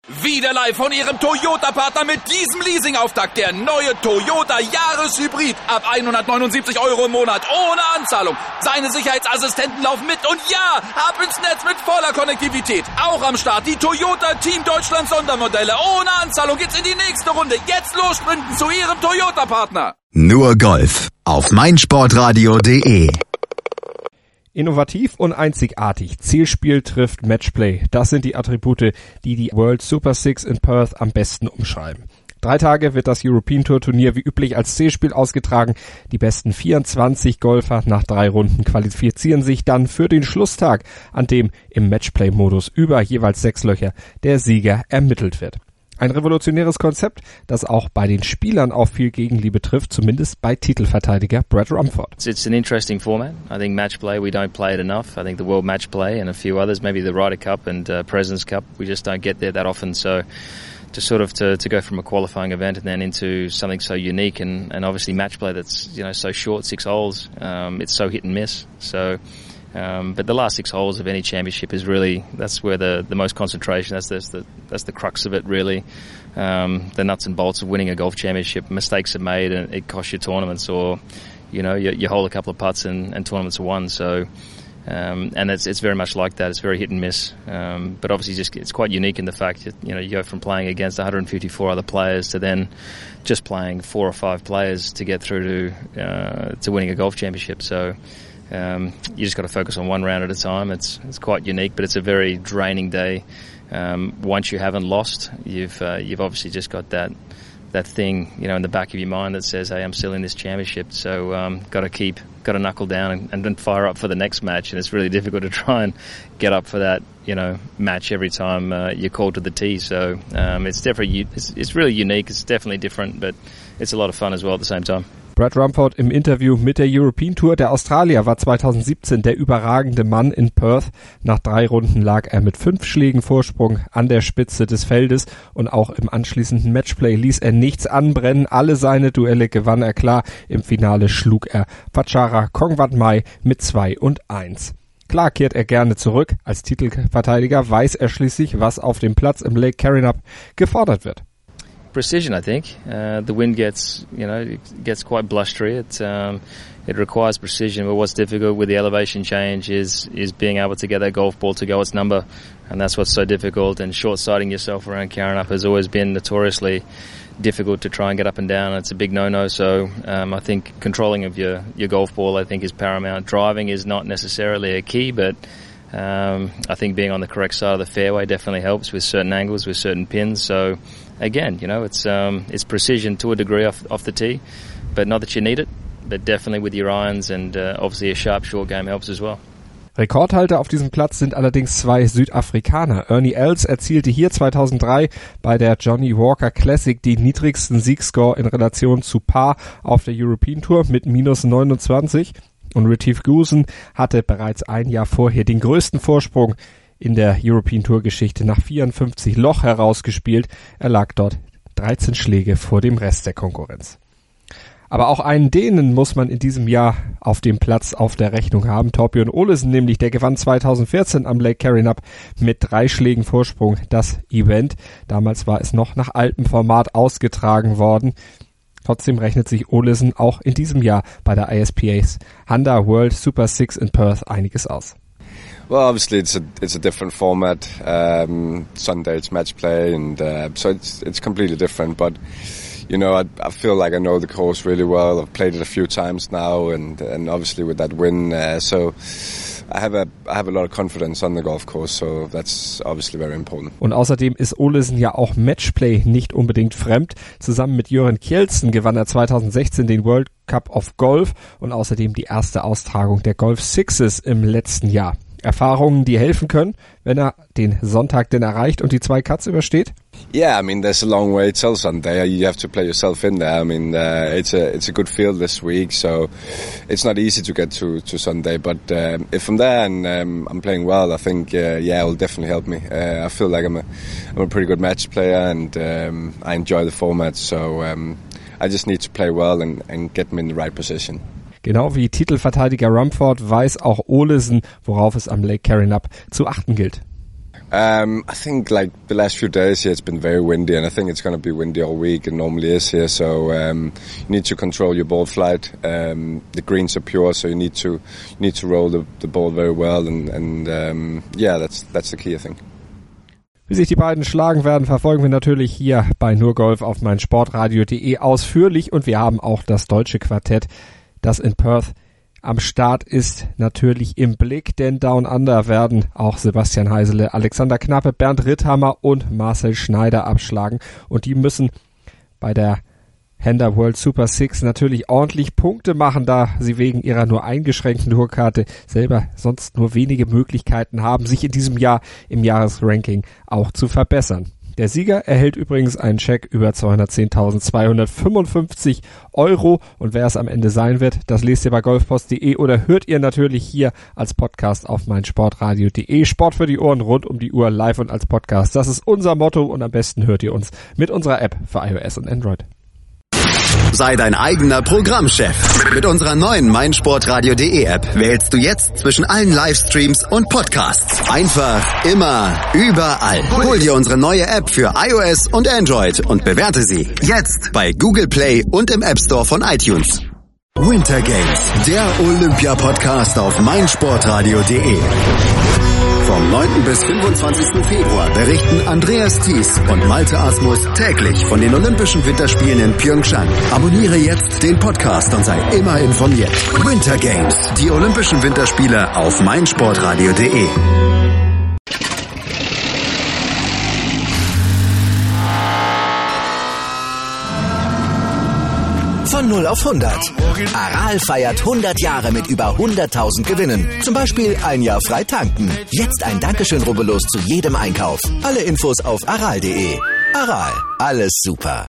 Wieder live von Ihrem Toyota-Partner mit diesem Leasing-Auftakt. Der neue Toyota Jahreshybrid. Ab 179 € im Monat. Ohne Anzahlung. Seine Sicherheitsassistenten laufen mit. Und ja, ab ins Netz mit voller Konnektivität. Auch am Start die Toyota Team Deutschland Sondermodelle. Ohne Anzahlung geht's in die nächste Runde. Jetzt los sprinten zu Ihrem Toyota-Partner. Nur Golf auf meinsportradio.de. Innovativ und einzigartig. Zielspiel trifft Matchplay. Das sind die Attribute, die die World Super Six in Perth am besten umschreiben. 3 Tage wird das European Tour Turnier wie üblich als C-Spiel ausgetragen. Die besten 24 Golfer nach 3 Runden qualifizieren sich dann für den Schlusstag, an dem im Matchplay-Modus über jeweils 6 Löcher der Sieger ermittelt wird. Ein revolutionäres Konzept, das auch bei den Spielern auf viel Gegenliebe trifft, zumindest bei Titelverteidiger Brad Rumford. It's an interesting format. I think match play, we don't play it enough. I think the World Match Play and a few others, maybe the Ryder Cup and President's Cup, we just don't get there that often. So to sort of to go from a qualifying event and then into something so unique and obviously match play that's, you know, so short, 6 holes, it's so hit and miss. So but the last 6 holes of any championship is really, that's where the most concentration, that's the crux of it really. The nuts and bolts of winning a golf championship. Mistakes are made and it costs you tournaments, or, you know, you hold a couple of putts and tournaments are won. So, and it's very much like that. It's very hit and miss. But obviously it's quite unique in the fact that, you know, you go from playing against 154 other players to then just playing 4 or 5 players to get through to winning a golf championship. So, you just got to focus on one round at a time. It's quite unique, but it's a very draining day. Once you haven't lost, you've obviously just got that thing, you know, in the back of your mind that says, hey, I'm still in this championship. So, got to knuckle down and then fire up for the next match. And it's really difficult to try and get up for that, you know, match every time you're called to the tee. So, it's definitely, it's really unique. It's definitely different, but it's a lot of fun as well at the same time. Brad Rumford im Interview mit der European Tour. Der Australier war 2017 der überragende Mann in Perth. Nach 3 Runden lag er mit 5 Schlägen Vorsprung an der Spitze des Feldes und auch im anschließenden Matchplay ließ er nichts anbrennen. Alle seine Duelle gewann er klar. Im Finale schlug er Pachara Kongwat-Mai mit 2-1. Klar kehrt er gerne zurück. Als Titelverteidiger weiß er schließlich, was auf dem Platz im Lake Karrinyup gefordert wird. Precision, I think. The wind gets quite blustery. It requires precision, but what's difficult with the elevation change is being able to get that golf ball to go its number, and that's what's so difficult. And short-sighting yourself around Karrinyup has always been notoriously difficult to try and get up and down. It's a big no-no. So I think controlling of your golf ball, I think, is paramount. Driving is not necessarily a key, but I think being on the correct side of the fairway definitely helps with certain angles, with certain pins. So again, you know, it's precision to a degree off the tee, but not that you need it, but definitely with your irons and obviously a sharp short game helps as well. Rekordhalter auf diesem Platz sind allerdings 2 Südafrikaner. Ernie Els erzielte hier 2003 bei der Johnny Walker Classic die niedrigsten Siegscore in Relation zu Par auf der European Tour mit -29. Und Retief Goosen hatte bereits ein Jahr vorher den größten Vorsprung in der European Tour Geschichte nach 54 Loch herausgespielt. Er lag dort 13 Schläge vor dem Rest der Konkurrenz. Aber auch einen Dänen muss man in diesem Jahr auf dem Platz auf der Rechnung haben. Thorbjørn Olesen nämlich, der gewann 2014 am Lake Karrinyup mit 3 Schlägen Vorsprung das Event. Damals war es noch nach altem Format ausgetragen worden. Trotzdem rechnet sich Olesen auch in diesem Jahr bei der ISPA's Honda World Super Six in Perth einiges aus. Well, obviously it's a different format. Sunday it's match play, and so it's completely different. But you know, I feel like I know the course really well. I've played it a few times now, and obviously with that win, so I have a lot of confidence on the golf course, so that's obviously very important. Und außerdem ist Olesen ja auch Matchplay nicht unbedingt fremd. Zusammen mit Jørgen Kjeldsen gewann er 2016 den World Cup of Golf und außerdem die erste Austragung der Golf Sixes im letzten Jahr. Erfahrungen, die helfen können, wenn er den Sonntag denn erreicht und die 2 Cuts übersteht? Yeah, I mean, there's a long way till Sunday. You have to play yourself in there. I mean, it's a good field this week, so it's not easy to get to Sunday. But if I'm there and I'm playing well, I think it will definitely help me. I feel like I'm a pretty good match player, and I enjoy the format. So I just need to play well and get me in the right position. Genau wie Titelverteidiger Rumford weiß auch Olesen, worauf es am Lake Karrinyup zu achten gilt. I think like the last few days here, it's been very windy, and I think it's going to be windy all week. It normally is here, so you need to control your ball flight. The greens are pure, so you need to roll the ball very well, and that's the key, I think. Wie sich die beiden schlagen werden, verfolgen wir natürlich hier bei Nur Golf auf meinsportradio.de ausführlich, und wir haben auch das deutsche Quartett, das in Perth am Start ist, natürlich im Blick, denn Down Under werden auch Sebastian Heisele, Alexander Knappe, Bernd Ritthammer und Marcel Schneider abschlagen, und die müssen bei der Hender World Super Six natürlich ordentlich Punkte machen, da sie wegen ihrer nur eingeschränkten Tourkarte selber sonst nur wenige Möglichkeiten haben, sich in diesem Jahr im Jahresranking auch zu verbessern. Der Sieger erhält übrigens einen Scheck über 210.255 €, und wer es am Ende sein wird, das lest ihr bei golfpost.de oder hört ihr natürlich hier als Podcast auf meinsportradio.de. Sport für die Ohren rund um die Uhr, live und als Podcast. Das ist unser Motto, und am besten hört ihr uns mit unserer App für iOS und Android. Sei dein eigener Programmchef. Mit unserer neuen meinsportradio.de App wählst du jetzt zwischen allen Livestreams und Podcasts. Einfach, immer, überall. Hol dir unsere neue App für iOS und Android und bewerte sie jetzt bei Google Play und im App Store von iTunes. Winter Games, der Olympia-Podcast auf meinsportradio.de. Vom 9. bis 25. Februar berichten Andreas Thies und Malte Asmus täglich von den Olympischen Winterspielen in Pyeongchang. Abonniere jetzt den Podcast und sei immer informiert. Winter Games, die Olympischen Winterspiele auf meinsportradio.de. Von 0 auf 100. Aral feiert 100 Jahre mit über 100.000 Gewinnen. Zum Beispiel ein Jahr frei tanken. Jetzt ein Dankeschön, rubbellos zu jedem Einkauf. Alle Infos auf aral.de. Aral, alles super.